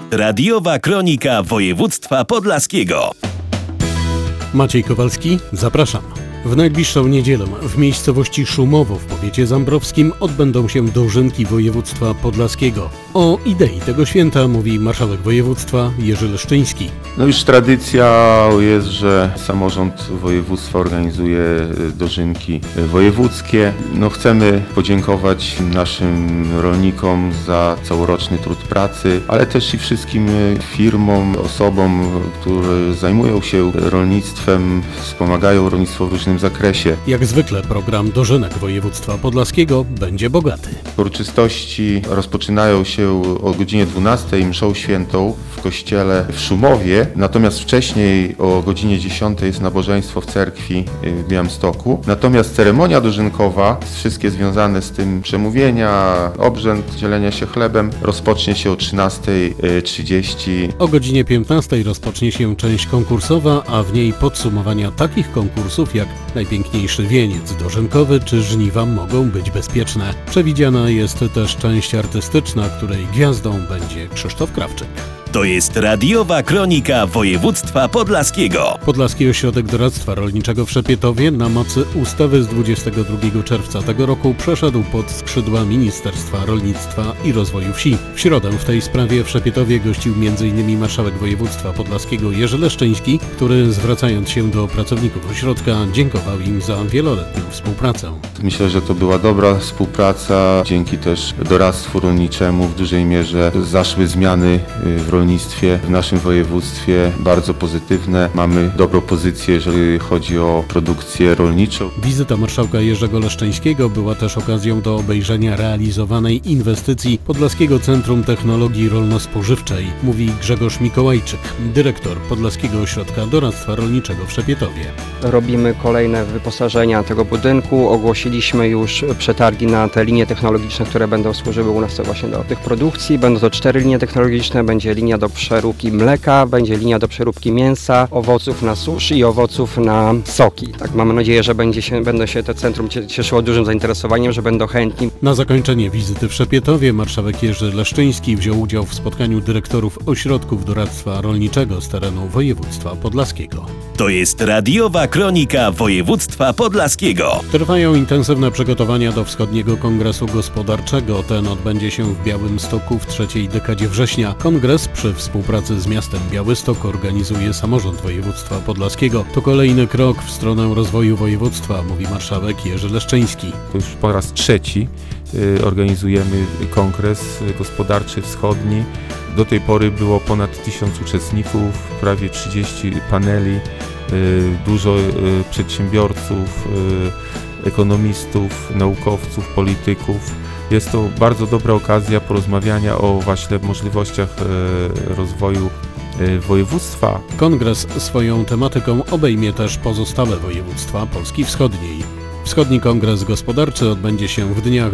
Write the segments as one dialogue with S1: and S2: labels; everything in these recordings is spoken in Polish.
S1: Radiowa kronika województwa podlaskiego.
S2: Maciej Kowalski, zapraszam. W najbliższą niedzielę w miejscowości Szumowo w powiecie zambrowskim odbędą się dożynki województwa podlaskiego. O idei tego święta mówi marszałek województwa Jerzy Leszczyński.
S3: Już tradycja jest, że samorząd województwa organizuje dożynki wojewódzkie. Chcemy podziękować naszym rolnikom za całoroczny trud pracy, ale też i wszystkim firmom, osobom, które zajmują się rolnictwem, wspomagają rolnictwo w różnym zakresie.
S2: Jak zwykle program dożynek województwa podlaskiego będzie bogaty.
S3: Uroczystości rozpoczynają się o godzinie 12 mszą świętą w kościele w Szumowie, natomiast wcześniej o godzinie 10 jest nabożeństwo w cerkwi w Białymstoku. Natomiast ceremonia dożynkowa, wszystkie związane z tym przemówienia, obrzęd dzielenia się chlebem, rozpocznie się o 13:30.
S2: O godzinie 15 rozpocznie się część konkursowa, a w niej podsumowania takich konkursów jak najpiękniejszy wieniec dożynkowy czy żniwa mogą być bezpieczne. Przewidziana jest też część artystyczna, której gwiazdą będzie Krzysztof Krawczyk.
S1: To jest radiowa kronika województwa podlaskiego.
S2: Podlaski Ośrodek Doradztwa Rolniczego w Szepietowie na mocy ustawy z 22 czerwca tego roku przeszedł pod skrzydła Ministerstwa Rolnictwa i Rozwoju Wsi. W środę w tej sprawie w Szepietowie gościł m.in. marszałek województwa podlaskiego Jerzy Leszczyński, który zwracając się do pracowników ośrodka dziękował im za wieloletnią współpracę.
S3: Myślę, że to była dobra współpraca. Dzięki też doradztwu rolniczemu w dużej mierze zaszły zmiany w rolnictwie w naszym województwie, bardzo pozytywne. Mamy dobrą pozycję, jeżeli chodzi o produkcję rolniczą.
S2: Wizyta marszałka Jerzego Leszczyńskiego była też okazją do obejrzenia realizowanej inwestycji Podlaskiego Centrum Technologii Rolno-Spożywczej, mówi Grzegorz Mikołajczyk, dyrektor Podlaskiego Ośrodka Doradztwa Rolniczego w Szepietowie.
S4: Robimy kolejne wyposażenia tego budynku. Ogłosiliśmy już przetargi na te linie technologiczne, które będą służyły u nas właśnie do tych produkcji. Będą to 4 linie technologiczne, będzie linia do przeróbki mleka, będzie linia do przeróbki mięsa, owoców na susz i owoców na soki. Tak, mamy nadzieję, że będą się to centrum cieszyło dużym zainteresowaniem, że będą chętni.
S2: Na zakończenie wizyty w Szepietowie marszałek Jerzy Leszczyński wziął udział w spotkaniu dyrektorów ośrodków doradztwa rolniczego z terenu województwa podlaskiego.
S1: To jest radiowa kronika województwa podlaskiego.
S2: Trwają intensywne przygotowania do Wschodniego Kongresu Gospodarczego. Ten odbędzie się w Białymstoku w trzeciej dekadzie września. Kongres przy współpracy z miastem Białystok organizuje samorząd województwa podlaskiego. To kolejny krok w stronę rozwoju województwa, mówi marszałek Jerzy Leszczyński.
S5: To już po raz trzeci organizujemy kongres gospodarczy wschodni. Do tej pory było ponad 1000 uczestników, prawie 30 paneli, dużo przedsiębiorców, ekonomistów, naukowców, polityków. Jest to bardzo dobra okazja porozmawiania o właśnie możliwościach rozwoju województwa.
S2: Kongres swoją tematyką obejmie też pozostałe województwa Polski Wschodniej. Wschodni Kongres Gospodarczy odbędzie się w dniach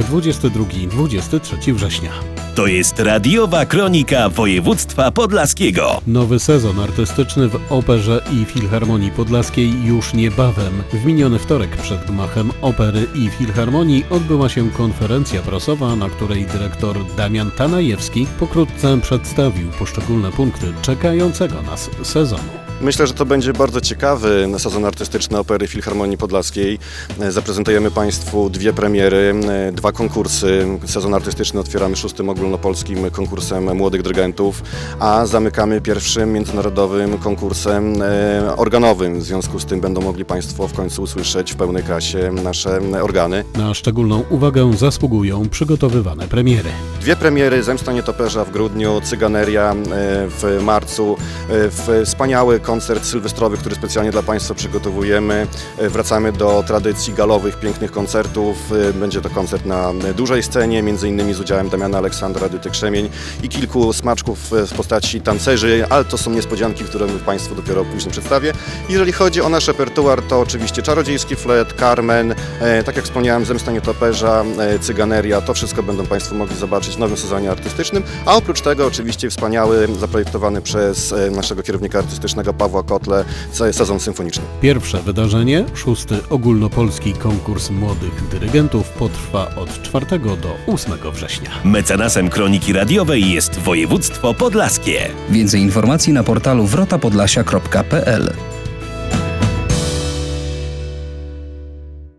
S2: 22-23 września.
S1: To jest radiowa kronika województwa podlaskiego.
S2: Nowy sezon artystyczny w Operze i Filharmonii Podlaskiej już niebawem. W miniony wtorek przed gmachem Opery i Filharmonii odbyła się konferencja prasowa, na której dyrektor Damian Tanajewski pokrótce przedstawił poszczególne punkty czekającego nas sezonu.
S6: Myślę, że to będzie bardzo ciekawy sezon artystyczny Opery Filharmonii Podlaskiej. Zaprezentujemy Państwu 2 premiery, 2 konkursy. Sezon artystyczny otwieramy 6. ogólnopolskim konkursem młodych dyrygentów, a zamykamy 1. międzynarodowym konkursem organowym. W związku z tym będą mogli Państwo w końcu usłyszeć w pełnej krasie nasze organy.
S2: Na szczególną uwagę zasługują przygotowywane premiery.
S6: 2 premiery, Zemsta Nietoperza w grudniu, Cyganeria w marcu, wspaniały koncert sylwestrowy, który specjalnie dla Państwa przygotowujemy. Wracamy do tradycji galowych, pięknych koncertów. Będzie to koncert na dużej scenie, m.in. z udziałem Damiana Aleksandra, Edyty Krzemień i kilku smaczków w postaci tancerzy, ale to są niespodzianki, które Państwu dopiero później przedstawię. Jeżeli chodzi o nasz repertuar, to oczywiście Czarodziejski Flet, Carmen, tak jak wspomniałem, Zemsta Nietoperza, Cyganeria, to wszystko będą Państwo mogli zobaczyć w nowym sezonie artystycznym, a oprócz tego oczywiście wspaniały, zaprojektowany przez naszego kierownika artystycznego Pawła Kotle sezon symfoniczny.
S2: Pierwsze wydarzenie, 6. ogólnopolski konkurs młodych dyrygentów, potrwa od 4 do 8 września.
S1: Mecenasem Partnerem Kroniki Radiowej jest województwo podlaskie.
S7: Więcej informacji na portalu wrotapodlasia.pl.